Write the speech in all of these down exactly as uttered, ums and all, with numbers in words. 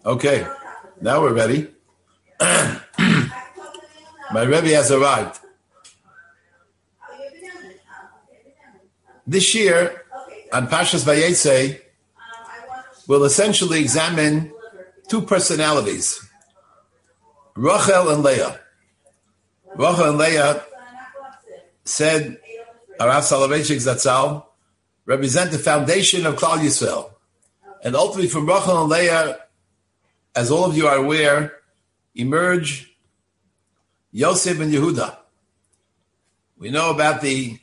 Okay, now we're ready. My Rebbe has arrived. This year, on Parshas Vayetze, we'll essentially examine two personalities, Rachel and Leah. Rachel and Leah, said Arav Soloveitchik Zatzal, represent the foundation of Klal Yisrael. And ultimately from Rachel and Leah, as all of you are aware, emerge Yosef and Yehuda. We know about the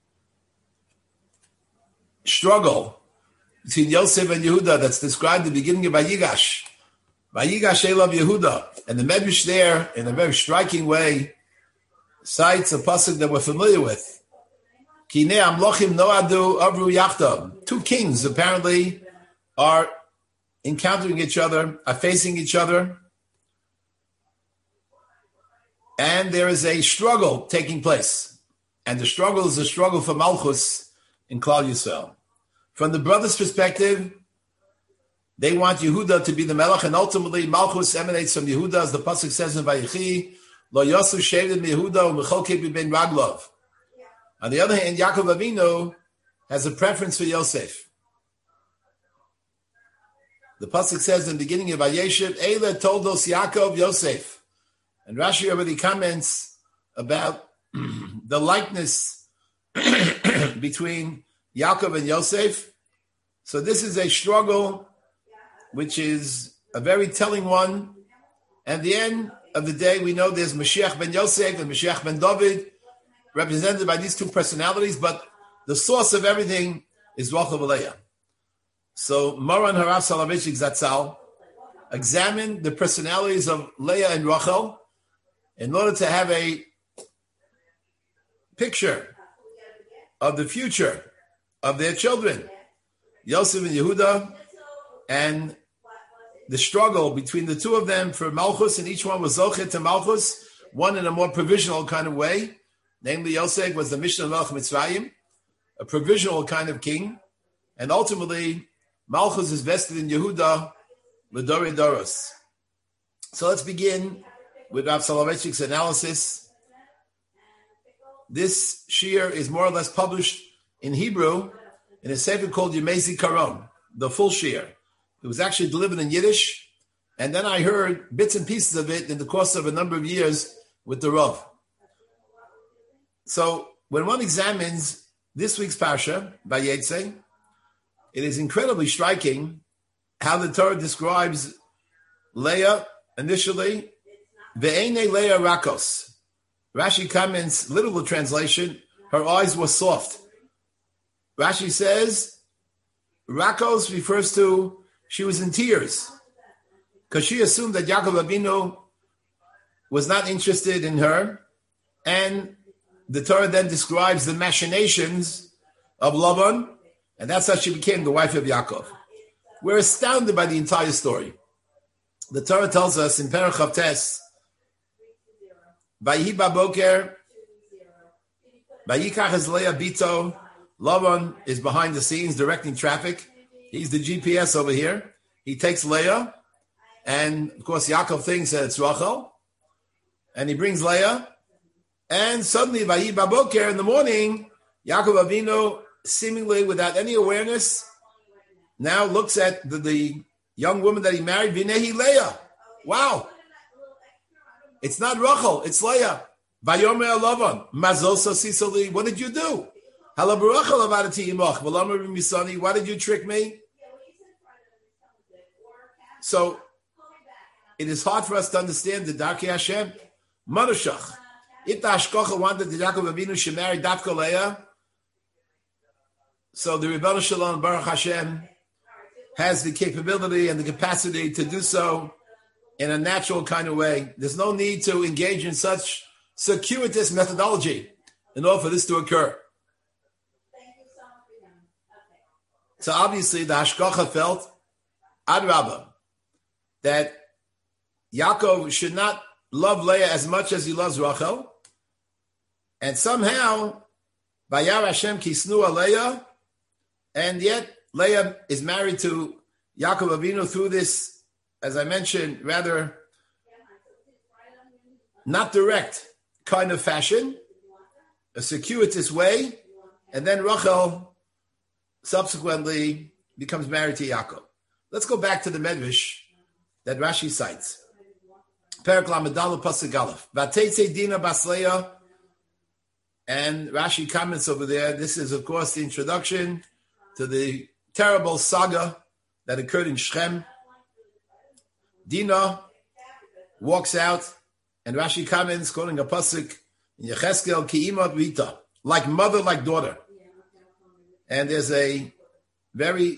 struggle between Yosef and Yehuda that's described at the beginning of Vayigash. Vayigash Elav Yehuda. And the Medrash there, in a very striking way, cites a pasuk that we're familiar with. Kinei amlochim noadu avru yachdav. Two kings apparently are encountering each other, are facing each other, and there is a struggle taking place. And the struggle is a struggle for Malchus in Klal Yisrael. From the brothers' perspective, they want Yehuda to be the Melech, and ultimately Malchus emanates from Yehuda, as the pasuk says in Vayechi, Lo Yosu Shevet Yehuda u'Mecholkei b'bein Raglov. On the other hand, Yaakov Avinu has a preference for Yosef. The pasuk says in the beginning of Vayeshev, Eile toldos Yaakov Yosef. And Rashi already comments about the likeness between Yaakov and Yosef. So this is a struggle which is a very telling one. And the end of the day, we know there's Mashiach ben Yosef and Mashiach ben David, represented by these two personalities, but the source of everything is Rachel and Leah. So Moran Harav Soloveitchik Zatzal examined the personalities of Leah and Rachel in order to have a picture of the future of their children, Yosef and Yehuda, and the struggle between the two of them for Malchus, and each one was Zochet to Malchus, one in a more provisional kind of way. Namely, Yosef was the Mishnah Melech Mitzrayim, a provisional kind of king, and ultimately, Malchus is vested in Yehuda, L'dorei Doros. So let's begin with Rav Soloveitchik's analysis. This shir is more or less published in Hebrew in a sefer called Yemei Zikaron, the full shir. It was actually delivered in Yiddish, and then I heard bits and pieces of it in the course of a number of years with the Rav. So when one examines this week's Parsha, Vayetze, it is incredibly striking how the Torah describes Leah initially, Ve'enei Leah Rakos. Rashi comments, literal translation, her eyes were soft. Rashi says, Rakos refers to she was in tears because she assumed that Yaakov Avinu was not interested in her, and the Torah then describes the machinations of Laban, and that's how she became the wife of Yaakov. We're astounded by the entire story. The Torah tells us in Perach Chavtes, Vayihi baboker, Vayikach es Leah bito. Laban is behind the scenes directing traffic. He's the G P S over here. He takes Leah, and of course Yaakov thinks that it's Rachel, and he brings Leah, and suddenly Vayihi baboker, in the morning, Yaakov Avinu, seemingly without any awareness, now looks at the, the young woman that he married, Vinehi Leah. Wow. It's not Rachel, it's Leah. Vayomer Lavan, Mazosa Sisali, what did you do? Why did you trick me? So, it is hard for us to understand the Darkei Hashem. Manushach. If the Hashkocha wanted the Yaakov Avinu should marry Dafka Leah, so the Rebbeinu Shalom Baruch Hashem has the capability and the capacity to do so in a natural kind of way. There's no need to engage in such circuitous methodology in order for this to occur. So obviously the Hashkocha felt, Ad Rabbah, that Yaakov should not love Leah as much as he loves Rachel, and somehow, Vayar Hashem Kisnu Leah, and yet Leah is married to Yaakov Avinu through this as I mentioned, rather not direct kind of fashion, a circuitous way, and then Rachel subsequently becomes married to Yaakov. Let's go back to the Medrash that Rashi cites. Perek Lamedalu Pasuk Aleph. Vateitzei Dina bas Leah, and Rashi comments over there. This is, of course, the introduction to the terrible saga that occurred in Shechem. Dina walks out, and Rashi comments, quoting a pasuk in Yecheskel, Ki imot vita, like mother, like daughter. And there's a very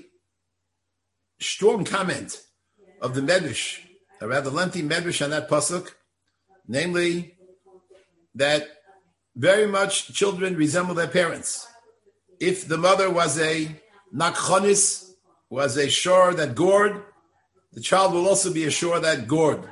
strong comment of the Medrash, a rather lengthy Medrash on that pasuk, namely that very much children resemble their parents. If the mother was a nakchonis, was a shore that gored, the child will also be a shore that gored.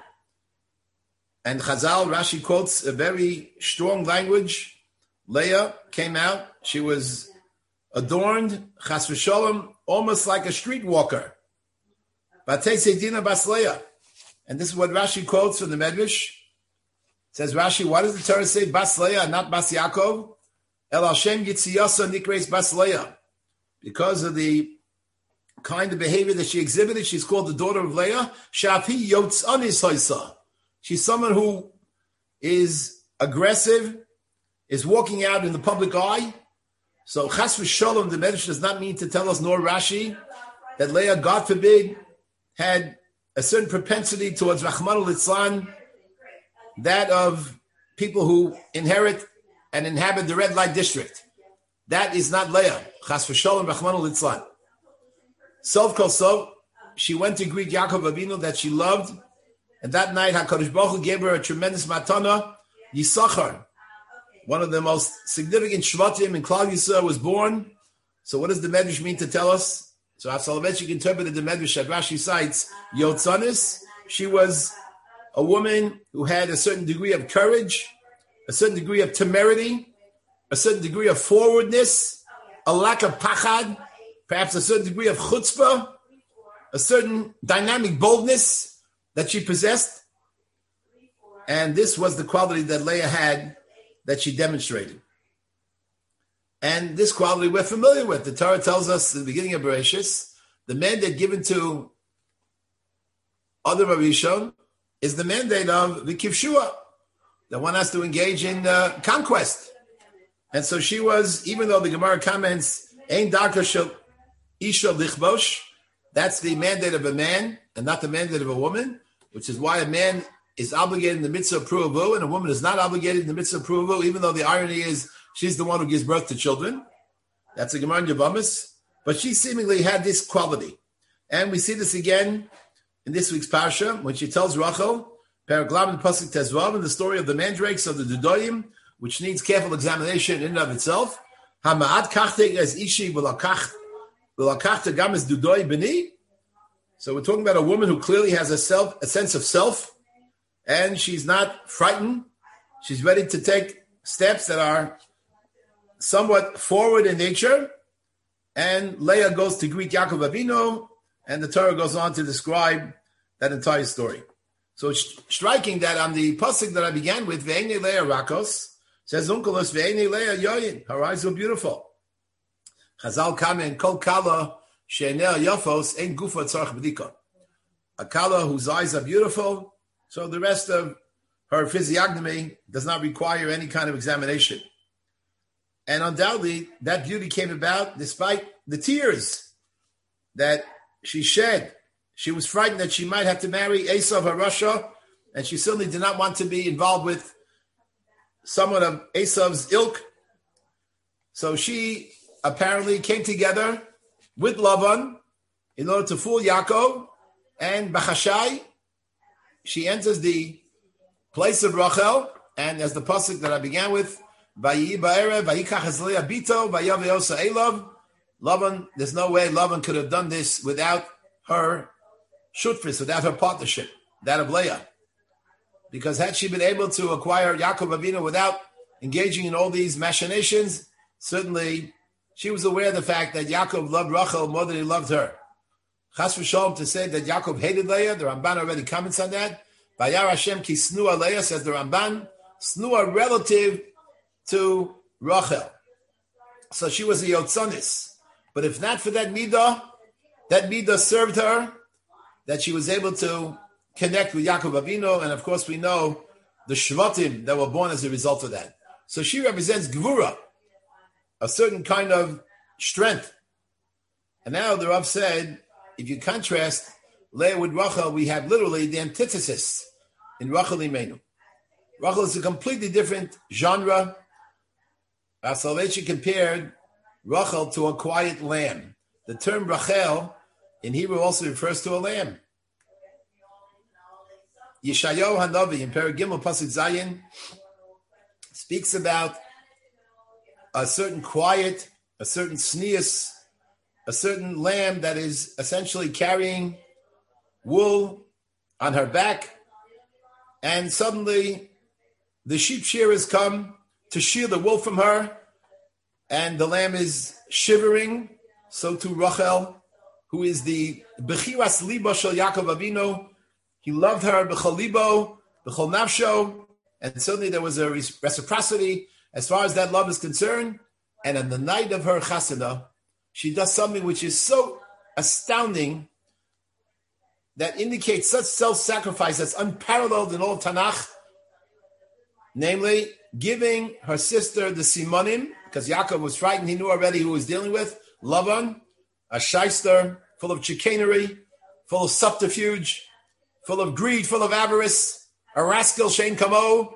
And Chazal, Rashi quotes a very strong language. Leah came out, she was adorned, chas v'sholem, almost like a streetwalker. Batei Dina bas Leah. And this is what Rashi quotes from the Medrash. It says, Rashi, why does the Torah say bas Leah, not bas Yaakov? El Hashem yitziyasa nikreis bas Leah. Because of the kind of behavior that she exhibited, she's called the daughter of Leah. Shafi yotzanis hoisa. She's someone who is aggressive, is walking out in the public eye. So chas v'sholom, the Medrash does not mean to tell us, nor Rashi, that Leah, God forbid, had a certain propensity towards Rahman al-Litzlan, that of people who inherit and inhabit the red light district. That is not Leah. Chas v'sholom, Rahman al-Litzlan. Sov kol sov, she went to greet Yaakov Avinu that she loved, and that night HaKadosh Baruch Hu gave her a tremendous matana, Yisachar. One of the most significant Shvatim in Klal Yisrael was born. So what does the Medrash mean to tell us? So Soloveitchik interpreted the Medrash that Rashi cites, Yotzanis. She was a woman who had a certain degree of courage, a certain degree of temerity, a certain degree of forwardness, a lack of pachad, perhaps a certain degree of chutzpah, a certain dynamic boldness that she possessed. And this was the quality that Leah had, that she demonstrated. And this quality we're familiar with. The Torah tells us in the beginning of Bereshis, the mandate given to Adam Arishon is the mandate of the Kivshua, that one has to engage in uh, conquest. And so she was, even though the Gemara comments, Ein darka shel isha lichbosh, that's the mandate of a man and not the mandate of a woman, which is why a man is obligated in the mitzvah of pruavu and a woman is not obligated in the mitzvah of pruavu, even though the irony is she's the one who gives birth to children. That's a Gemara in Yavamis. But she seemingly had this quality. And we see this again in this week's Parsha, when she tells Rachel, Perek Lamed Pasuk Tezvav, in the story of the mandrakes of the Dudoyim, which needs careful examination in and of itself. Hama'at kachte es ishi v'lakach v'lakachta gam es dudoy b'ni. So we're talking about a woman who clearly has a self, a sense of self, and she's not frightened. She's ready to take steps that are somewhat forward in nature. And Leah goes to greet Yaakov Avinu, and the Torah goes on to describe that entire story. So it's striking that on the pasuk that I began with, Ve'enei Leah Rakos, says Unkelos Ve'enei Leah Yoyin. Her eyes were beautiful. Chazal comment, Kol Kala She'enei Yafos Ein Gufa Tzarech B'dika. A Kala whose eyes are beautiful, so the rest of her physiognomy does not require any kind of examination. And undoubtedly, that beauty came about despite the tears that she shed. She was frightened that she might have to marry Esav HaRasha, and she certainly did not want to be involved with someone of Esav's ilk. So she apparently came together with Lavan in order to fool Yaakov, and Bachashai, she enters the place of Rachel, and as the pasuk that I began with, Vayi ba'erev, vayikach es Leah bito, vayav yosa elav. Lavan, there's no way Lavan could have done this without her shutfis, without her partnership, that of Leah. Because had she been able to acquire Yaakov Avinu without engaging in all these machinations, certainly she was aware of the fact that Yaakov loved Rachel more than he loved her. Chas v'sholom to say that Yaakov hated Leah. The Ramban already comments on that. Vayar Hashem ki snua Leah, says the Ramban. Snua relative to Rachel. So she was a Yotzonis. But if not for that midah, that midah served her, that she was able to connect with Yaakov Avinu, and of course we know the Shvatim that were born as a result of that. So she represents Gvura, a certain kind of strength. And now the Rav said, if you contrast Leah with Rachel, we have literally the antithesis in Rachel Imenu. Rachel is a completely different genre. Rav Soloveitchik compared Rachel to a quiet lamb. The term Rachel in Hebrew also refers to a lamb. Yeshayahu Hanavi in Perek Gimel Pasuk Zayin speaks about a certain quiet, a certain sneas, a certain lamb that is essentially carrying wool on her back, and suddenly the sheep shearers come to shear the wool from her, and the lamb is shivering. So too Rachel, who is the Bechiras Libo Shel Yaakov Avinu, he loved her b'chol libo, b'chol nafsho, and suddenly there was a reciprocity as far as that love is concerned. And on the night of her chasana, she does something which is so astounding that indicates such self-sacrifice that's unparalleled in all Tanakh, namely giving her sister the simonim, because Yaakov was frightened, he knew already who he was dealing with, Lavan, a shyster, full of chicanery, full of subterfuge, full of greed, full of avarice, a rascal, Shein Kamo.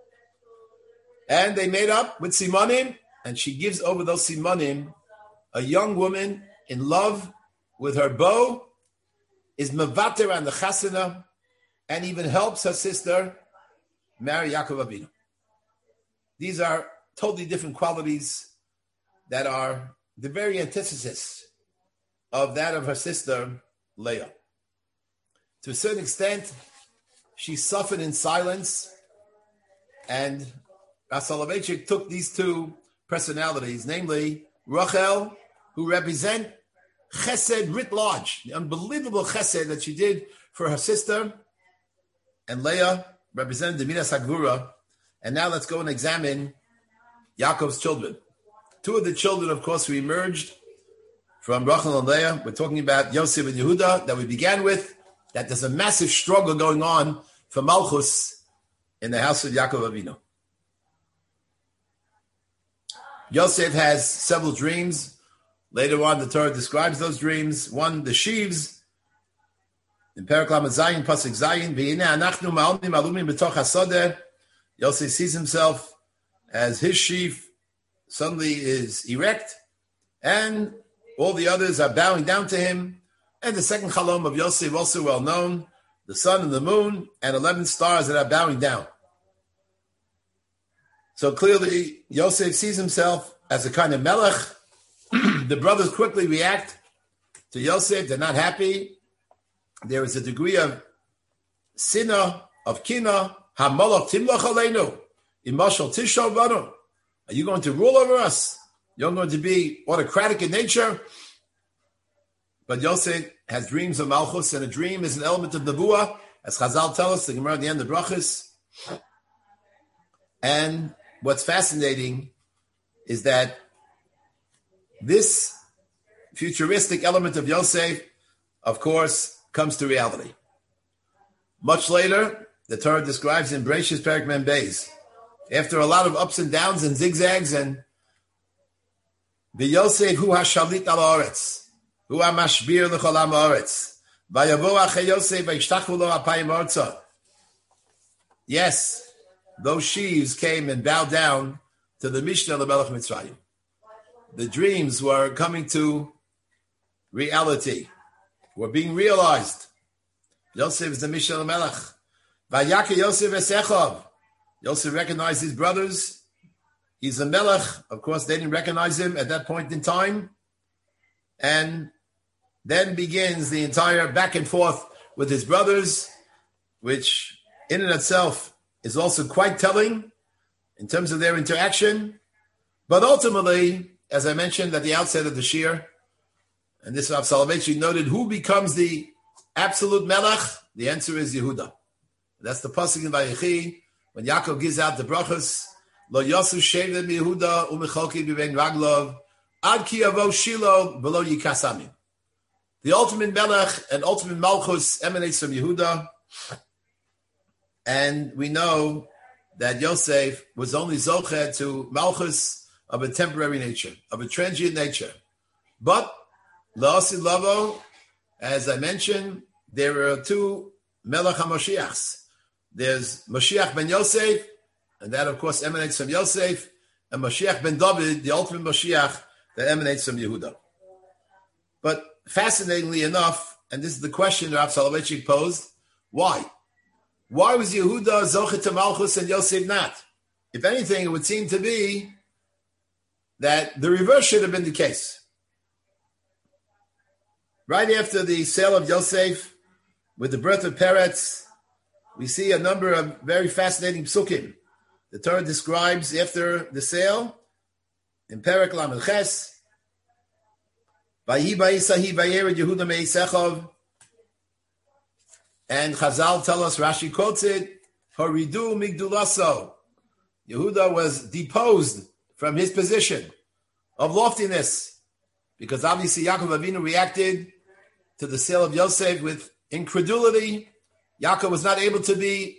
And they made up with Simonim, and she gives over those Simonim, a young woman in love with her beau, is mevater on the chasana, and even helps her sister marry Yaakov Avinu. These are totally different qualities that are the very antithesis of that of her sister, Leah. To a certain extent, she suffered in silence, and Rav Soloveitchik took these two personalities, namely Rachel, who represent chesed writ large, the unbelievable chesed that she did for her sister, and Leah represented the Midas HaGvura. And now let's go and examine Yaakov's children. Two of the children, of course, who emerged from Rachel and Leah. We're talking about Yosef and Yehuda that we began with, that there's a massive struggle going on for Malchus in the house of Yaakov Avinu. Yosef has several dreams. Later on, the Torah describes those dreams. One, the sheaves, in Perek Lamed Zayin, Pasuk Zayin, V'yineh anachnu ma'alnim alumim b'toch hasodeh. Yosef sees himself as his sheaf suddenly is erect, and all the others are bowing down to him. And the second chalom of Yosef, also well known, the sun and the moon, and eleven stars that are bowing down. So clearly, Yosef sees himself as a kind of melech. The brothers quickly react to Yosef. They're not happy. There is a degree of sinah, of kina. Ha-malach timlach aleinu. Imashal tishav banu. Are you going to rule over us? You're going to be autocratic in nature? But Yosef has dreams of Malchus, and a dream is an element of Nebuah, as Chazal tell us, the Gemara at the end of Brachos. And what's fascinating is that this futuristic element of Yosef, of course, comes to reality. Much later, the Torah describes in Bereshis Perek Mem Beis, after a lot of ups and downs and zigzags, and the Yosef hu hashalit al haaretz, hu hamashbir l'chol am haaretz, vayavo achei Yosef vayishtachu lo apayim arza. Yes, those sheaves came and bowed down to the Mishnah L'Melech Mitzrayim. The dreams were coming to reality, were being realized. Yosef is the Mishnah L'Melech. Vayake Yosef esechav. Yosef recognized his brothers. He's a melech. Of course, they didn't recognize him at that point in time. And then begins the entire back and forth with his brothers, which in and itself is also quite telling in terms of their interaction. But ultimately, as I mentioned at the outset of the shir, And this Rav Soloveitchik noted, who becomes the absolute melech? The answer is Yehuda. That's the pasuk in Vayechi when Yaakov gives out the brachas. Lo yosu shevim Yehuda umecholki b'bein raglov ad ki avo Shilo v'lo yikasami. The ultimate melech and ultimate malchus emanates from Yehuda, and we know that Yosef was only zochet to malchus of a temporary nature, of a transient nature. But la'asi lavo, as I mentioned, there are two melech HaMashiachs. There's Mashiach ben Yosef, and that of course emanates from Yosef, and Mashiach ben David, the ultimate Mashiach that emanates from Yehuda. But fascinatingly enough, and this is the question Rav Soloveitchik posed, why? Why was Yehuda zochet to malchus and Yosef not? If anything, it would seem to be that the reverse should have been the case. Right after the sale of Yosef, with the birth of Peretz, we see a number of very fascinating psukim. The Torah describes after the sale, in Perek Lamed Ches, Vayi ba'isahi vayered Yehuda me'isechov, and Chazal tell us, Rashi quotes it, Horidu migdulaso. Yehuda was deposed from his position of loftiness, because obviously Yaakov Avinu reacted to the sale of Yosef with incredulity. Yaakov was not able to be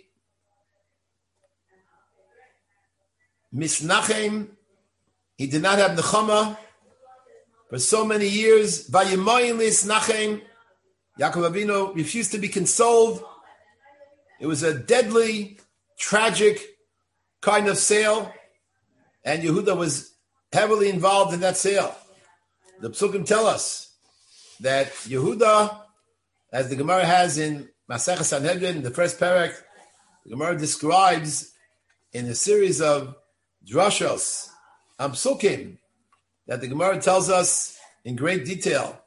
misnachem. He did not have nechama for so many years. Vayemoyin lisnachem. Yaakov Avinu refused to be consoled. It was a deadly, tragic kind of sale, and Yehuda was heavily involved in that sale. The Psukim tell us that Yehuda, as the Gemara has in Masechah Sanhedrin, the first parak, the Gemara describes in a series of drashos, um, Psukim, that the Gemara tells us in great detail.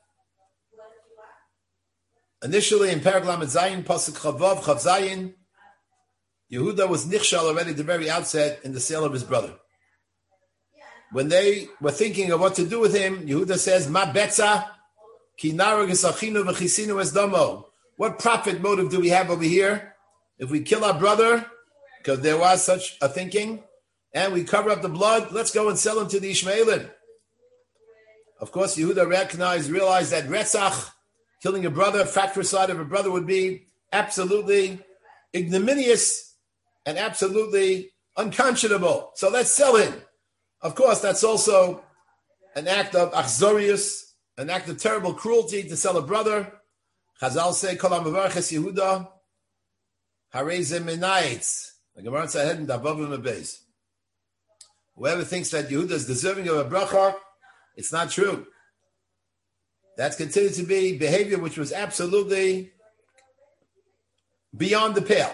Initially, in Perek Lamed Zayin, Pasuk Chavav, Chav Zayin, Yehuda was nichshal already at the very outset in the sale of his brother. When they were thinking of what to do with him, Yehuda says, Ma betza, ki narag esachinu v'chisinu es domo. What profit motive do we have over here? If we kill our brother, because there was such a thinking, and we cover up the blood, let's go and sell him to the Ishmaelim. Of course, Yehuda recognized, realized that Retzach, killing a brother, fratricide of a brother, would be absolutely ignominious and absolutely unconscionable. So let's sell him. Of course, that's also an act of achzorius, an act of terrible cruelty to sell a brother. Chazal say, Kol ha'mevarches Yehuda, harei ze menaitz. The Gemara said, in Davavim Abeis. Whoever thinks that Yehuda is deserving of a bracha, it's not true. That's considered to be behavior which was absolutely beyond the pale.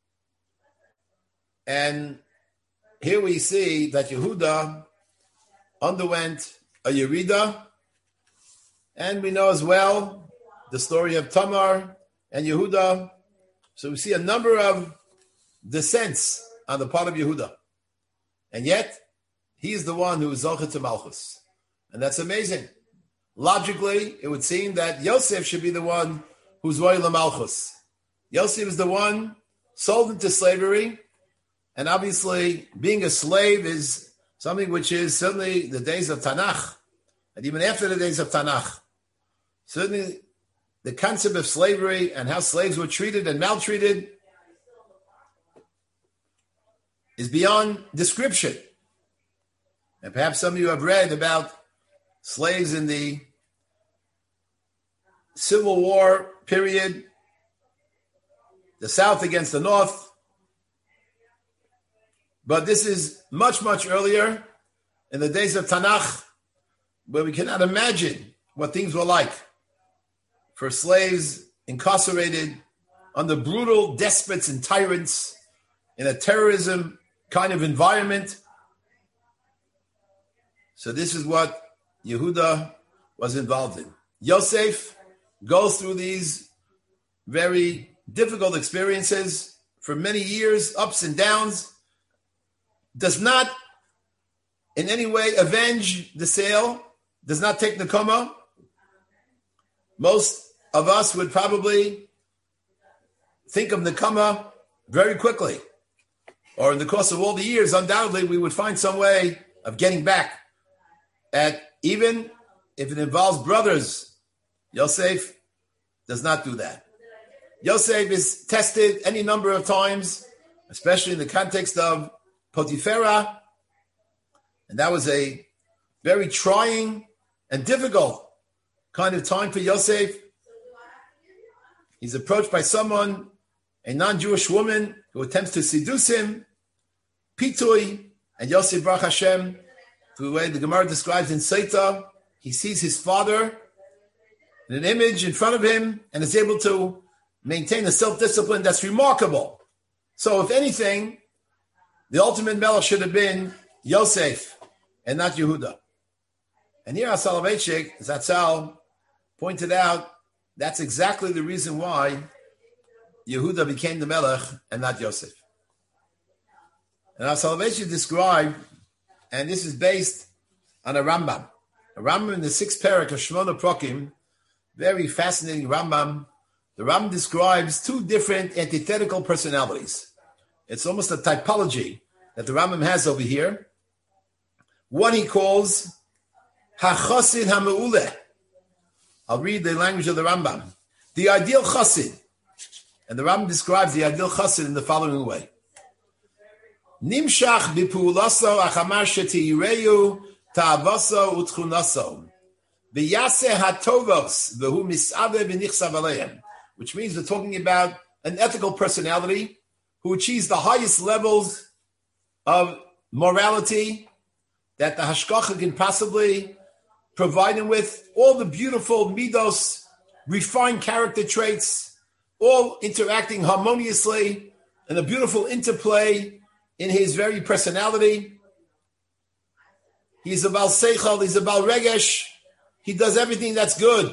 And here we see that Yehuda underwent a Yerida, and we know as well the story of Tamar and Yehuda. So we see a number of descents on the part of Yehuda. And yet, he is the one who is Zochet to Malchus. And that's amazing. Logically, it would seem that Yosef should be the one who's Roy LaMalchus. Yosef is the one sold into slavery, and obviously being a slave is something which is certainly the days of Tanakh, and even after the days of Tanakh. Certainly the concept of slavery and how slaves were treated and maltreated is beyond description. And perhaps some of you have read about slaves in the Civil War period, the South against the North. But this is much, much earlier in the days of Tanakh, where we cannot imagine what things were like for slaves incarcerated under brutal despots and tyrants in a terrorism kind of environment. So this is what Yehuda was involved in. Yosef goes through these very difficult experiences for many years, ups and downs, does not in any way avenge the sale, does not take Nakoma, most of us would probably think of Nekama very quickly. Or in the course of all the years, undoubtedly, we would find some way of getting back at, even if it involves brothers. Yosef does not do that. Yosef is tested any number of times, especially in the context of Potiphera, and that was a very trying and difficult kind of time for Yosef. He's approached by someone, a non-Jewish woman, who attempts to seduce him, Pitui, and Yosef Baruch Hashem, through the way the Gemara describes in Seita, he sees his father in an image in front of him and is able to maintain a self-discipline that's remarkable. So if anything, the ultimate melech should have been Yosef and not Yehuda. And here Soloveitchik, Zatzal, pointed out that's exactly the reason why Yehuda became the melech and not Yosef. And Soloveitchik described, and this is based on a Rambam. A Rambam in the sixth parak of Shmona Prokim, very fascinating Rambam. The Rambam describes two different antithetical personalities. It's almost a typology that the Rambam has over here. One he calls HaChasid HaMe'uleh. I'll read the language of the Rambam. The ideal Chasid. And the Rambam describes the ideal Chasid in the following way. Nimshach b'pu'ulaso achamar shetiyireyu ta'avaso utchunaso v'yaseh hatovos v'hu mis'ave v'nichsav aleim, which means we're talking about an ethical personality who achieves the highest levels of morality that the hashgacha can possibly provide him with, all the beautiful midos, refined character traits, all interacting harmoniously and a beautiful interplay in his very personality. He's a Baal Seichel, he's a Baal Regesh, he does everything that's good.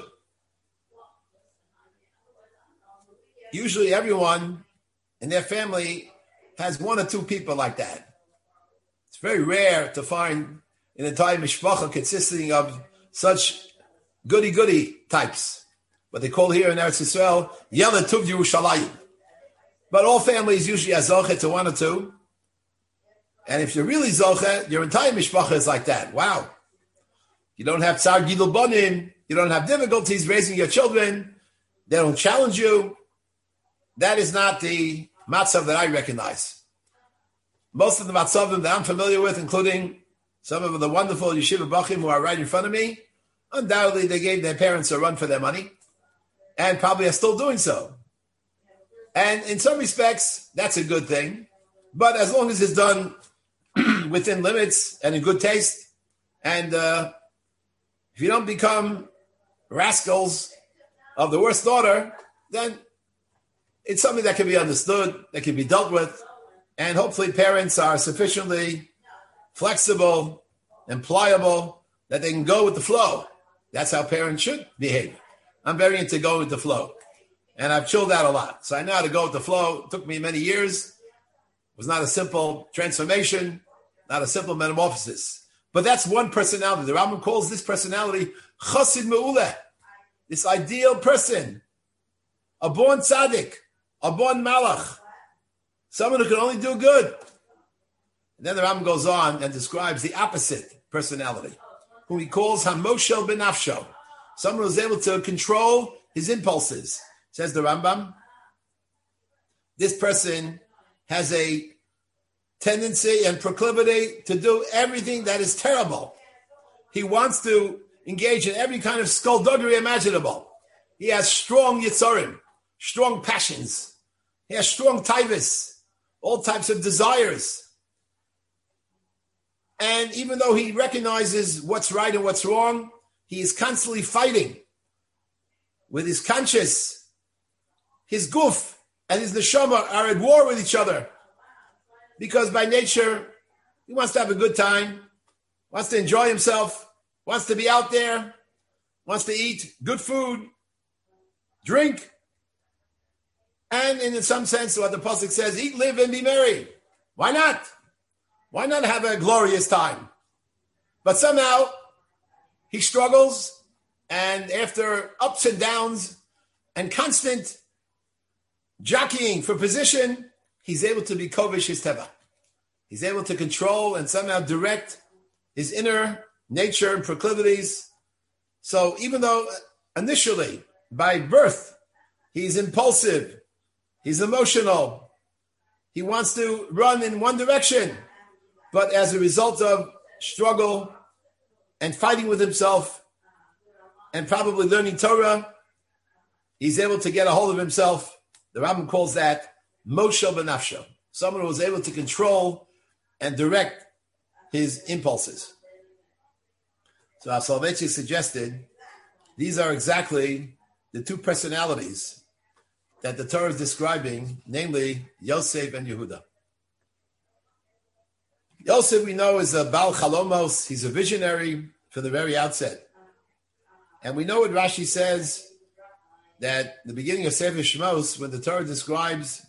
Usually everyone in their family has one or two people like that. It's very rare to find an entire mishpacha consisting of such goody-goody types. What they call here in Eretz Yisrael, Yela Tuv Yerushalayim. But all families usually have zochet to one or two. And if you're really zochet, your entire mishpacha is like that. Wow. You don't have tsar gidul bonim. You don't have difficulties raising your children. They don't challenge you. That is not the matzav that I recognize. Most of the matzavim that I'm familiar with, including some of the wonderful yeshiva bachim who are right in front of me, undoubtedly they gave their parents a run for their money and probably are still doing so. And in some respects, that's a good thing. But as long as it's done within limits and in good taste, and uh, if you don't become rascals of the worst order, then it's something that can be understood, that can be dealt with, and hopefully parents are sufficiently flexible and pliable that they can go with the flow. That's how parents should behave. I'm very into going with the flow, and I've chilled out a lot. So I know how to go with the flow. It took me many years. It was not a simple transformation, not a simple metamorphosis. But that's one personality. The Rambam calls this personality Chasid Me'uleh, this ideal person, a born tzaddik, a born malach, someone who can only do good. And then the Rambam goes on and describes the opposite personality, who he calls Hamoshel Benafsho, someone who's able to control his impulses. Says the Rambam, this person has a tendency and proclivity to do everything that is terrible. He wants to engage in every kind of skullduggery imaginable. He has strong yitzorim, strong passions. He has strong taivas, all types of desires. And even though he recognizes what's right and what's wrong, he is constantly fighting with his conscience. His guf and his neshama are at war with each other. Because by nature, he wants to have a good time, wants to enjoy himself, wants to be out there, wants to eat good food, drink, and in some sense, what the pasuk says, eat, live, and be merry. Why not? Why not have a glorious time? But somehow, he struggles And after ups and downs and constant jockeying for position, he's able to be kovish his teva. He's able to control and somehow direct his inner nature and proclivities. So even though initially, by birth, he's impulsive, he's emotional, he wants to run in one direction, but as a result of struggle and fighting with himself and probably learning Torah, he's able to get a hold of himself. The Rambam calls that Moshe B'nafsho, someone who was able to control and direct his impulses. So our Soloveitchik suggested these are exactly the two personalities that the Torah is describing, namely Yosef and Yehuda. Yosef, we know, is a Baal Chalomos. He's a visionary from the very outset. And we know what Rashi says, that the beginning of Sefer Shmos, when the Torah describes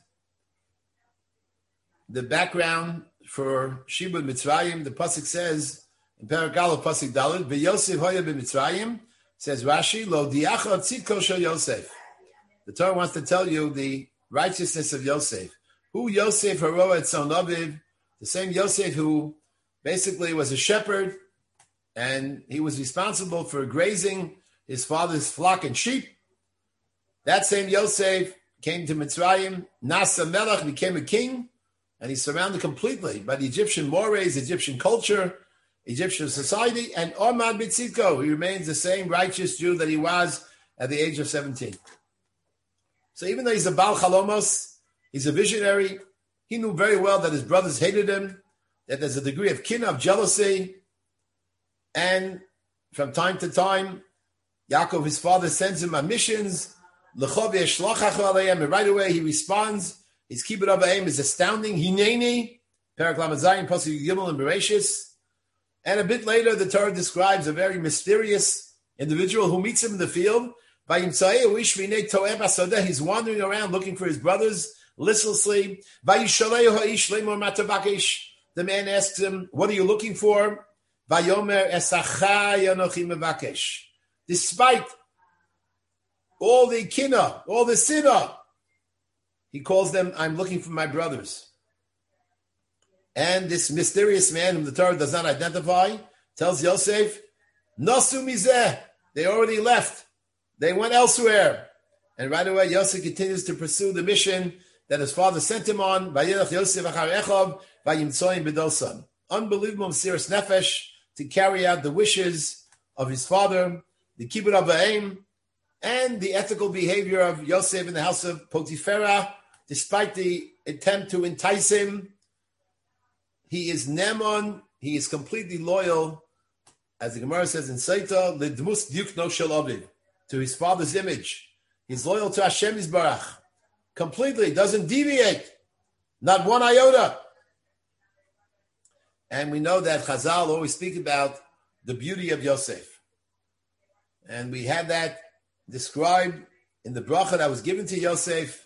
the background for Shibud Mitzrayim, the pasuk says in Perek Aleph pasuk Daled, "VeYosef hoya b'Mitzrayim," says Rashi, "Lo diacha tzidko shel Yosef." The Torah wants to tell you the righteousness of Yosef. Who Yosef haroa etzon aviv, the same Yosef who basically was a shepherd, and he was responsible for grazing his father's flock and sheep. That same Yosef came to Mitzrayim, Nasa Melech, became a king, and he's surrounded completely by the Egyptian mores, Egyptian culture, Egyptian society, and Omad B'Tzidko, he remains the same righteous Jew that he was at the age of seventeen. So even though he's a Baal Chalomos, he's a visionary, he knew very well that his brothers hated him, that there's a degree of kin, of jealousy, and from time to time, Yaakov, his father, sends him on missions, and right away he responds. His kibbud av va'em is astounding. Hineni, Perek Lamed Zayin, pasuk Gimel and Bereshis. And a bit later, the Torah describes a very mysterious individual who meets him in the field. He's wandering around looking for his brothers listlessly. The man asks him, "What are you looking for?" Despite all the kina, all the sinah, he calls them, "I'm looking for my brothers." And this mysterious man whom the Torah does not identify tells Yosef, "Nasu mizeh." They already left. They went elsewhere. And right away, Yosef continues to pursue the mission that his father sent him on. Vayelech Yosef achar Echav, vayimtzoim b'dosan. Unbelievable mesiras nefesh to carry out the wishes of his father, the kibbud av va'em, and the ethical behavior of Yosef in the house of Potiphera, despite the attempt to entice him. He is Nemon, he is completely loyal, as the Gemara says in Saita, L'dmus Yukno Shel Aviv, to his father's image. He's loyal to Hashem Yisbarach, completely, doesn't deviate, not one iota. And we know that Chazal always speak about the beauty of Yosef. And we have that described in the bracha that was given to Yosef.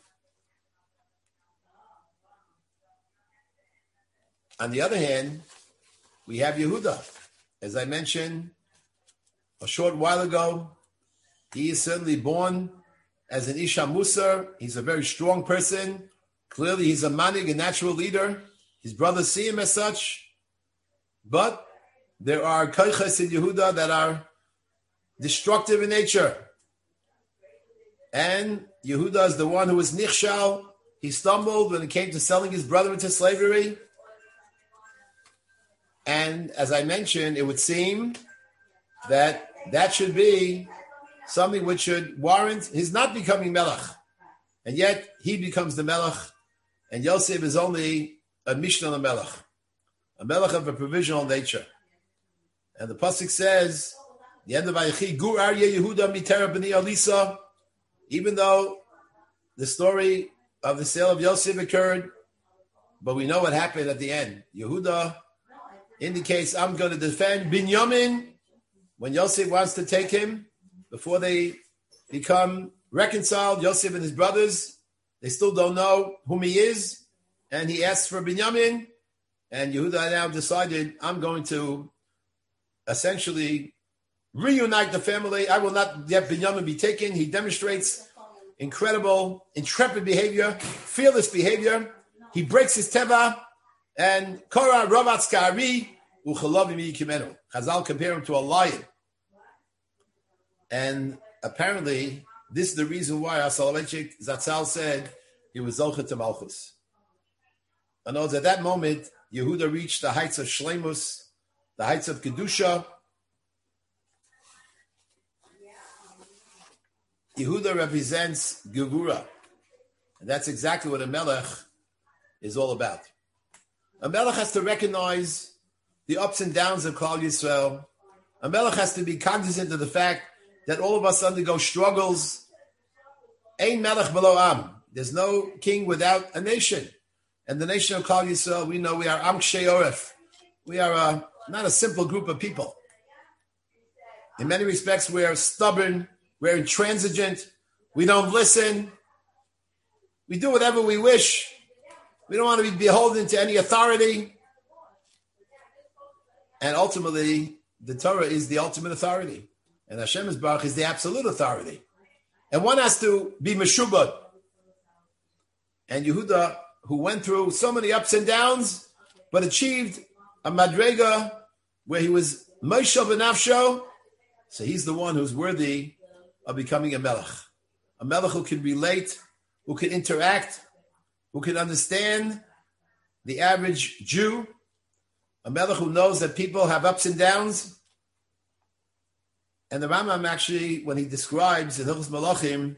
On the other hand, we have Yehuda. As I mentioned a short while ago, he is certainly born as an Isha Musar. He's a very strong person. Clearly, he's a manig, a natural leader. His brothers see him as such. But there are koiches in Yehuda that are destructive in nature. And Yehuda is the one who was nichshal. He stumbled when it came to selling his brother into slavery. And as I mentioned, it would seem that that should be something which should warrant his not becoming melech. And yet he becomes the melech. And Yosef is only a mishnah melech, a melech of a provisional nature. And the pasuk says, the end of Vayechi, Gur Aryeh Yehuda mitera b'nei Alisa, even though the story of the sale of Yosef occurred, but we know what happened at the end. Yehuda indicates, I'm going to defend Binyamin when Yosef wants to take him. Before they become reconciled, Yosef and his brothers, they still don't know whom he is. And he asks for Binyamin. And Yehuda now decided, I'm going to essentially reunite the family. I will not let Binyamin be taken. He demonstrates incredible, intrepid behavior, fearless behavior. He breaks his teva, and Korah Ravatz Ka'ari Uchalavim Yikimenu. Chazal compare him to a lion. And apparently, this is the reason why Soloveitchik Zatzal said he was Zolchet to Malchus. I know at that moment, Yehuda reached the heights of Shleimus, the heights of Kedusha. Yehuda represents Gevura. And that's exactly what a Melech is all about. A Melech has to recognize the ups and downs of Klal Yisrael. A Melech has to be cognizant of the fact that all of us undergo struggles. Ein Melech below Am. There's no king without a nation. And the nation of Klal Yisrael, we know we are Am Kshei Oref. We are a, not a simple group of people. In many respects, we are stubborn. We're intransigent. We don't listen. We do whatever we wish. We don't want to be beholden to any authority. And ultimately, the Torah is the ultimate authority. And Hashem Yisbarach is the absolute authority. And one has to be meshubad. And Yehuda, who went through so many ups and downs, but achieved a madrega where he was Moshe B'nafsho, so he's the one who's worthy of becoming a melech. A melech who can relate, who can interact, who can understand the average Jew. A melech who knows that people have ups and downs. And the Rambam actually, when he describes in Hilchos Malachim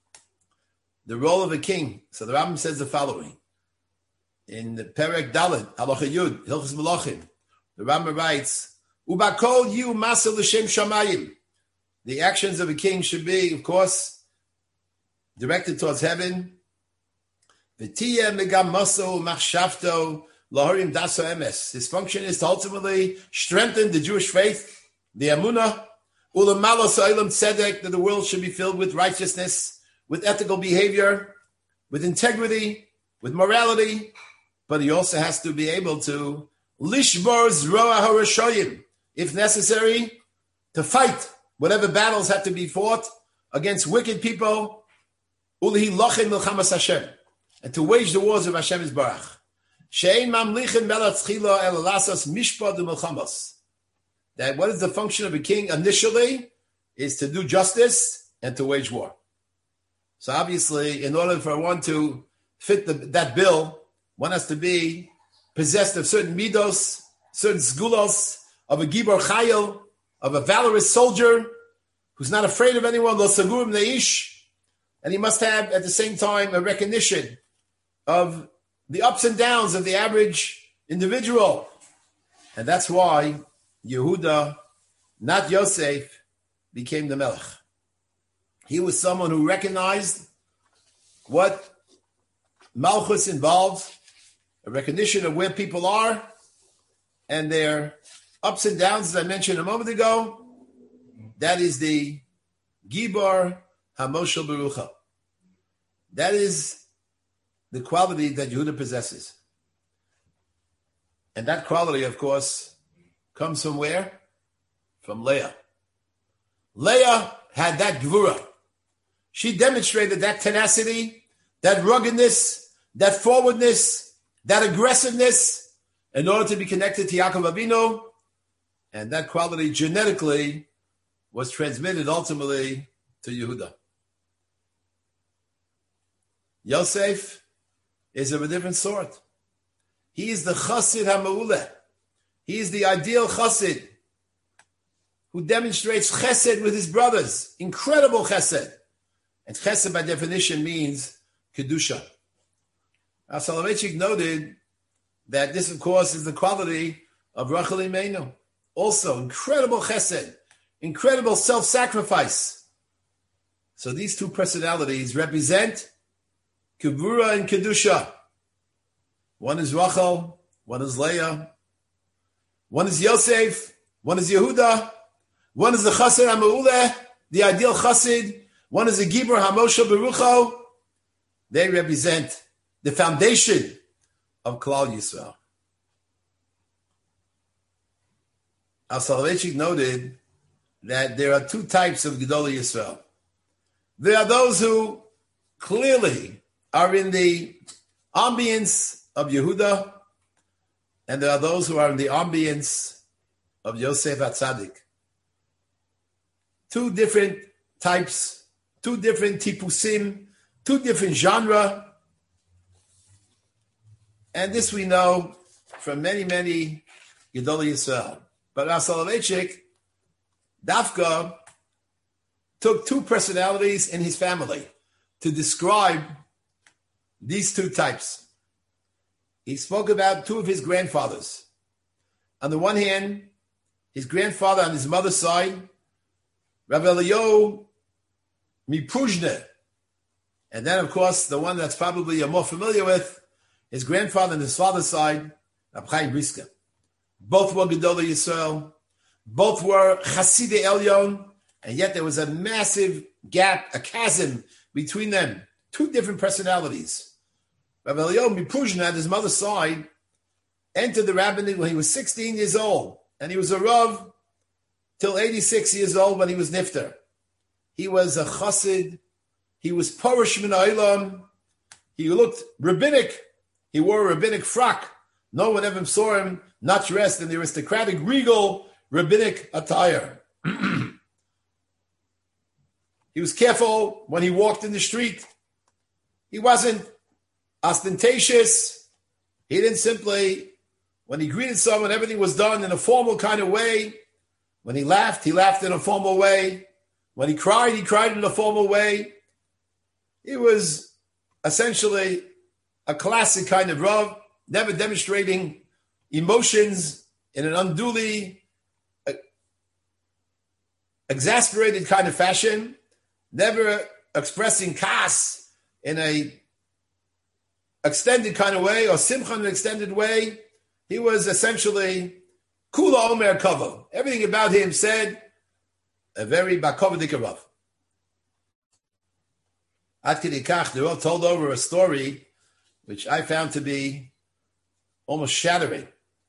the role of a king, so the Rambam says the following. In the Perek Dalet, Halacha Yud, Hilchos Malachim, the Rambam writes, Ubakol yu masa l'shem shamayim. The actions of a king should be, of course, directed towards heaven. V'tiyeh megam maso machshavto lahorim daso emes. His function is to ultimately strengthen the Jewish faith, the Amunah, ulamalo sa'ilam tzedek, that the world should be filled with righteousness, with ethical behavior, with integrity, with morality. But he also has to be able to lishbor zroa harashoyim, if necessary, to fight whatever battles have to be fought against wicked people, ulihi lochem milchamas Hashem, and to wage the wars of Hashem Yisbarach. She'ein mamlichin melech tchila el lasas mishpad u'milchamos. That what is the function of a king initially is to do justice and to wage war. So obviously, in order for one to fit the, that bill, one has to be possessed of certain midos, certain sgulos, of a gibor chayil, of a valorous soldier who's not afraid of anyone, lo sagurim leish, and he must have at the same time a recognition of the ups and downs of the average individual. And that's why Yehuda, not Yosef, became the Melech. He was someone who recognized what Malchus involves, a recognition of where people are and their ups and downs, as I mentioned a moment ago. That is the Gibor HaMoshel Berucha. That is the quality that Yehuda possesses. And that quality, of course, comes from where? From Leah. Leah had that Gevura. She demonstrated that tenacity, that ruggedness, that forwardness, that aggressiveness in order to be connected to Yaakov Avinu. And that quality genetically was transmitted ultimately to Yehuda. Yosef is of a different sort. He is the Chassid HaMeuleh. He is the ideal Chassid who demonstrates Chesed with his brothers. Incredible Chesed. And Chesed by definition means Kedusha. Now Soloveitchik noted that this, of course, is the quality of Rachel Imeinu. Also, incredible Chesed, incredible self-sacrifice. So these two personalities represent Kivura and Kedusha. One is Rachel, one is Leah, one is Yosef, one is Yehuda, one is the Chassid HaMeuleh, the ideal Chassid, one is the Gibor HaMoshel Berucho. They represent the foundation of Klal Yisrael. Al Soloveitchik noted that there are two types of Gedolei Yisrael. There are those who clearly are in the ambience of Yehuda, and there are those who are in the ambience of Yosef HaTzadik. Two different types, two different tipusim, two different genre. And this we know from many, many Gedolei Yisrael. But Rav Soloveitchik, Dafka, took two personalities in his family to describe these two types. He spoke about two of his grandfathers. On the one hand, his grandfather on his mother's side, Rav Eliyahu Mipruzhne. And then, of course, the one that's probably you're more familiar with, his grandfather on his father's side, Rab Chaim Brisker. Both were Gedolei Yisrael. Both were Chasidei Elyon. And yet there was a massive gap, a chasm between them. Two different personalities. Rav Eliyahu Mipruzhne, on his mother's side, entered the rabbinate when he was sixteen years old. And he was a Rav till eighty-six years old when he was Nifter. He was a Chassid. He was Porish Min Ha'olam. He looked rabbinic. He wore a rabbinic frock. No one ever saw him not dressed in the aristocratic, regal, rabbinic attire. He was careful when he walked in the street. He wasn't ostentatious. He didn't simply, when he greeted someone, everything was done in a formal kind of way. When he laughed, he laughed in a formal way. When he cried, he cried in a formal way. He was essentially a classic kind of Rav, never demonstrating emotions in an unduly uh, exasperated kind of fashion, never expressing kas in a extended kind of way or simcha in an extended way. He was essentially Kula Omer Kavod. Everything about him said a very Bakovadik Rav. Ad Kidei Kach, they all told over a story which I found to be almost shattering.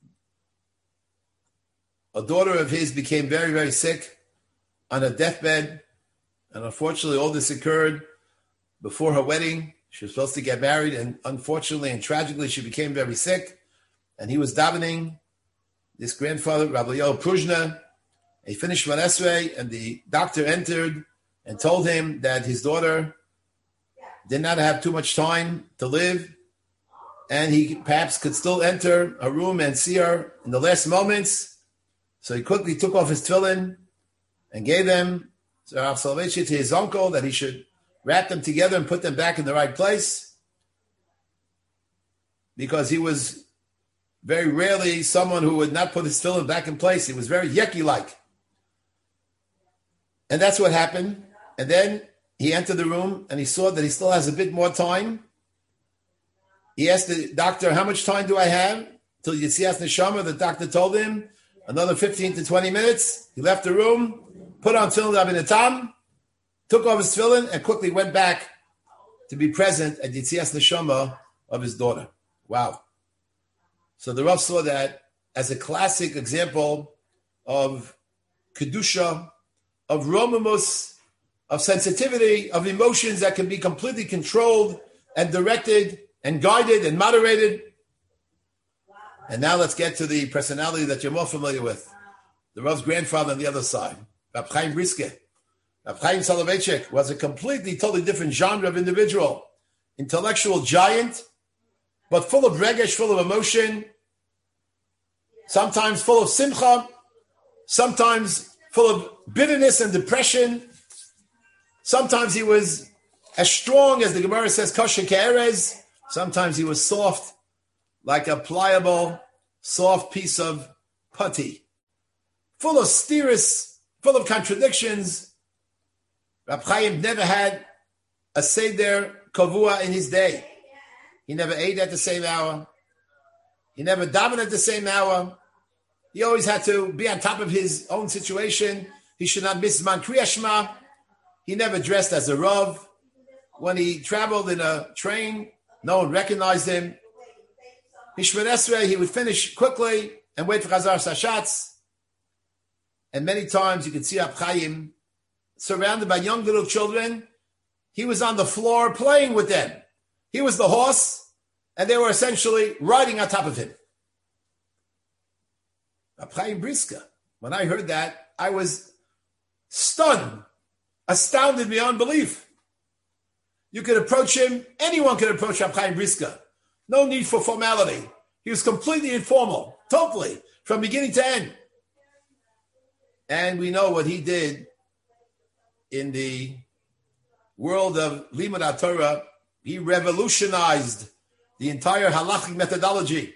A daughter of his became very, very sick on a deathbed, and unfortunately all this occurred before her wedding. She was supposed to get married, and unfortunately and tragically she became very sick, and he was davening. This grandfather, Rabbi Eliyahu Mipruzhne, he finished Shemona Esrei, and the doctor entered and told him that his daughter did not have too much time to live, and he perhaps could still enter a room and see her in the last moments. So he quickly took off his tefillin and gave them to Rav Soloveitchik, to his uncle, that he should wrap them together and put them back in the right place, because he was very rarely someone who would not put his tefillin back in place. He was very Yeki-like. And that's what happened. And then he entered the room and he saw that he still has a bit more time. He asked the doctor, how much time do I have till Yetzias Neshama? The doctor told him, another fifteen to twenty minutes. He left the room, put on tefillin Rabbeinu, took off his tefillin, and quickly went back to be present at Yetzias Neshama of his daughter. Wow. So the Rav saw that as a classic example of Kedusha, of Romamus, of sensitivity, of emotions that can be completely controlled and directed and guided and moderated. And now let's get to the personality that you're more familiar with. The Rav's grandfather on the other side, Rab Chaim Brisker. Rab Chaim Soloveitchik was a completely, totally different genre of individual. Intellectual giant, but full of regesh, full of emotion, sometimes full of simcha, sometimes full of bitterness and depression. Sometimes he was as strong as the Gemara says, kosher ke'erez. Sometimes he was soft, like a pliable, soft piece of putty. Full of steers, full of contradictions. Rab Chaim never had a seder kavua in his day. He never ate at the same hour. He never davened at the same hour. He always had to be on top of his own situation. He should not miss Man Kriya Shema. He never dressed as a Rav. When he traveled in a train, no one recognized him. Shemona Esrei, he would finish quickly and wait for Chazar Sashatz. And many times you can see Rab Chaim surrounded by young little children. He was on the floor playing with them. He was the horse, and they were essentially riding on top of him. Rab Chaim Brisker, when I heard that, I was stunned, astounded beyond belief. You could approach him, anyone could approach Rab Chaim Brisker. No need for formality. He was completely informal, totally, from beginning to end. And we know what he did in the world of Limud HaTorah. He revolutionized the entire halachic methodology.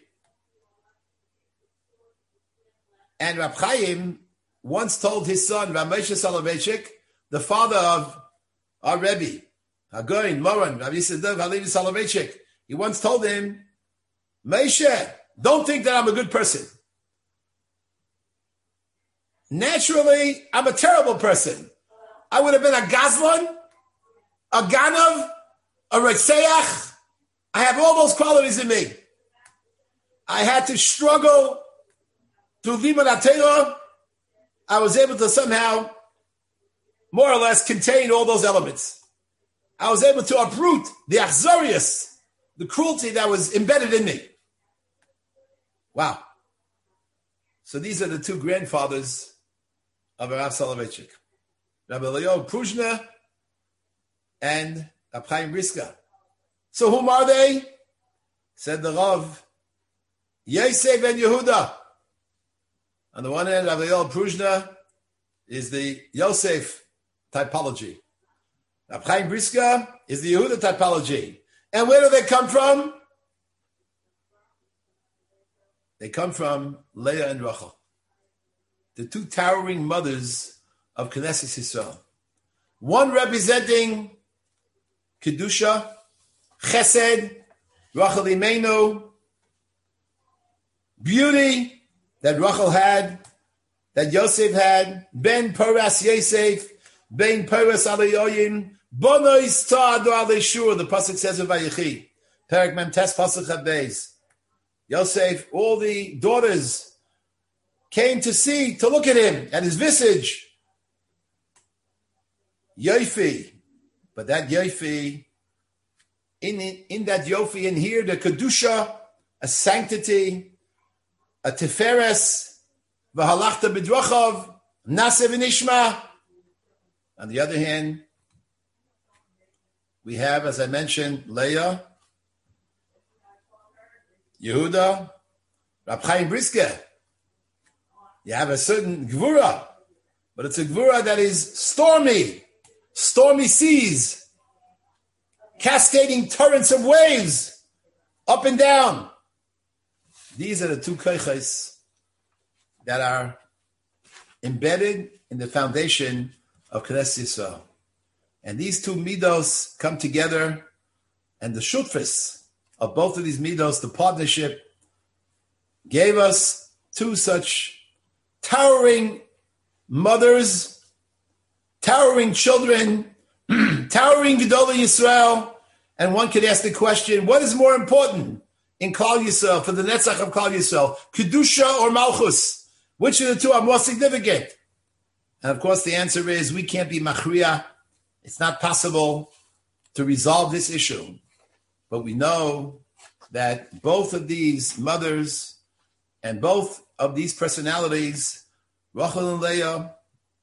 And Rab Chaim once told his son, Rav Moshe Soloveitchik, the father of our Rebbe, Hagoyin, Moran, Rav Yisrael Halevi Soloveitchik, he once told him, Moshe, don't think that I'm a good person. Naturally, I'm a terrible person. I would have been a Gazlan, a Ganav, a Retzeach. I have all those qualities in me. I had to struggle through Limud HaTorah. I was able to somehow, more or less, contain all those elements. I was able to uproot the achzarius, the cruelty that was embedded in me. Wow. So these are the two grandfathers of Rav Soloveitchik, Rabbi Leo Pruzhna and Rab Chaim Brisker. So whom are they? Said the Rav, Yosef and Yehuda. On the one hand, Rabbi Leo Pruzhna is the Yosef typology. Rab Chaim Brisker is the Yehuda typology. And where do they come from? They come from Leah and Rachel, the two towering mothers of Knesset Yisrael. One representing Kedusha, Chesed, Rachel Imenu, beauty that Rachel had, that Yosef had, Ben Poras Yosef, Ben Poras Alayoyim, Bonois Ta'adu Aleshur, the Pasuk says of Vayechi, Perek Mem Tes Pasuk Chabeis. Yosef, all the daughters came to see, to look at him, at his visage. Yofi. But that Yofi, in, in that Yofi, in here, the Kedusha, a sanctity, a Tiferes, V'halachta b'drochav, Nase v'nishma. On the other hand, we have, as I mentioned, Leah, Yehuda, Rab Chaim Brisker. You have a certain gvura, but it's a gvura that is stormy, stormy seas, cascading torrents of waves, up and down. These are the two koiches that are embedded in the foundation of Knesset Yisrael. And these two midos come together, and the shutfis of both of these midos, the partnership, gave us two such towering mothers, towering children, towering Gedolei Yisrael. And one could ask the question, what is more important in Klal Yisrael, for the Netzach of Klal Yisrael, Kedusha or Malchus? Which of the two are more significant? And of course the answer is, we can't be machriya. It's not possible to resolve this issue. But we know that both of these mothers and both of these personalities, Rachel and Leah,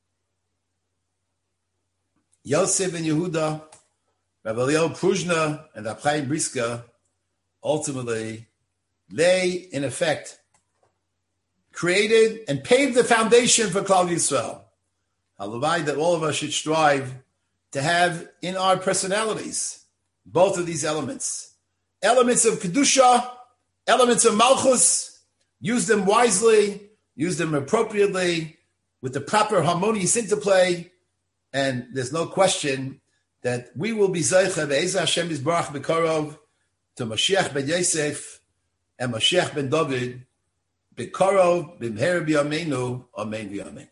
Yosef and Yehuda, Rabbi Leo Pruzhna and Rab Chaim Brisker, ultimately, they, in effect, created and paved the foundation for Klal Yisrael. Halavai that all of us should strive to have in our personalities both of these elements. Elements of Kedusha, elements of Malchus, use them wisely, use them appropriately, with the proper harmonious interplay, and there's no question that we will be Zeicha Be'ezah Hashem Yisbarach B'Karov to Mashiach ben Yosef and Mashiach ben David B'Karov B'Mher B'Yameinu Amen V'Amen.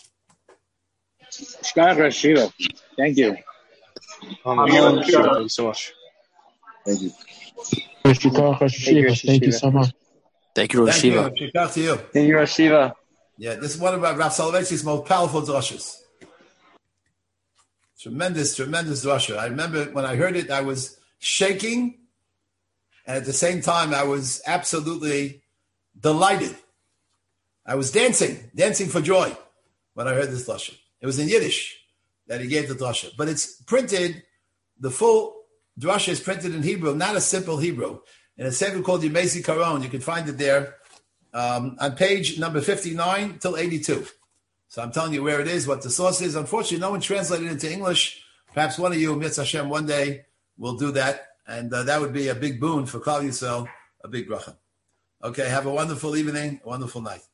Shkar Shiva. Thank you. Thank you so much. Thank you. Thank you, Shiva. Thank you so much. Thank you, Rosh Shiva. Thank you. Thank you, Shiva. Yeah, this is one of Rav Soloveitchik's most powerful drashas. Tremendous, tremendous drasha. I remember when I heard it, I was shaking, and at the same time, I was absolutely delighted. I was dancing, dancing for joy when I heard this drasha. It was in Yiddish that he gave the drasha, but it's printed. The full drasha is printed in Hebrew, not a simple Hebrew. In a sefer called Yemei Zikaron, you can find it there um, on page number fifty-nine till eighty-two. So I'm telling you where it is, what the source is. Unfortunately, no one translated it into English. Perhaps one of you, Mitzvah Hashem, one day will do that, and uh, that would be a big boon for Klal Yisrael, a big bracha. Okay, have a wonderful evening, a wonderful night.